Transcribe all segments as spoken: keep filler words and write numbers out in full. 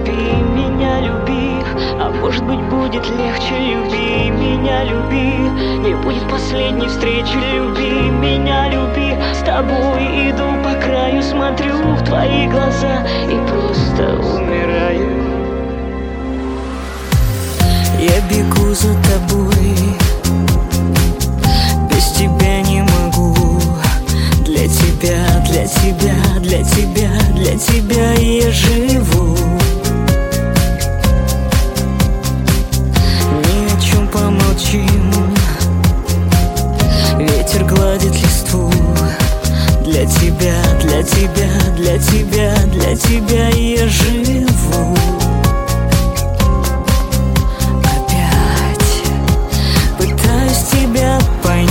люби меня, люби. А может быть будет легче, люби меня, люби. Не будет последней встречи, люби меня, люби. С тобой иду по краю, смотрю в твои глаза и просто умираю. Я бегу за тобой, без тебя не могу. Для тебя, для тебя, для тебя, для тебя я живу. Ни о чем помолчим, ветер гладит листву. Для тебя, для тебя, для тебя, для тебя я живу. Опять пытаюсь тебя понять.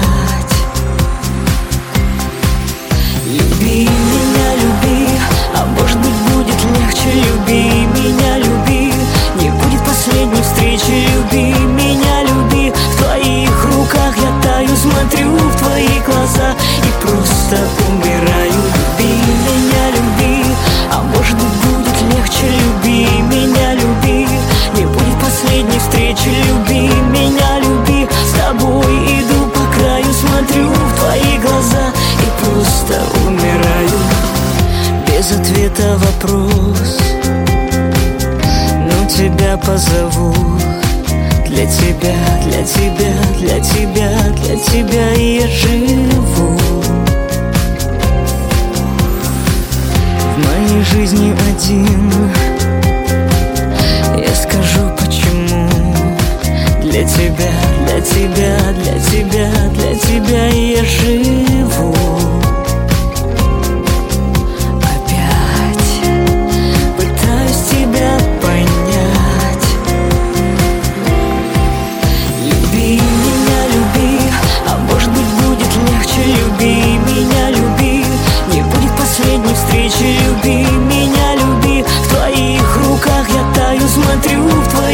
Люби меня, люби, а может быть будет легче. Люби меня, люби, не будет последней встречи. Люби меня, люби, в твоих руках я таю, смотрю в твои глаза и просто умираю. Люби меня, люби, а может быть будет легче. Люби меня, люби, не будет последней встречи. Люби меня, люби, с тобой иду по краю, смотрю в твои глаза и просто умираю. Без ответа вопрос, но тебя позову. Для тебя, для тебя, для тебя, для тебя я живу. В моей жизни один, я скажу почему. Для тебя, для тебя, для тебя, для тебя я живу. Опять пытаюсь тебя понять. Люби меня, люби, а может быть будет легче. Люби меня, люби, не будет последней встречи. Люби меня, люби, в твоих руках я таю, смотрю в твои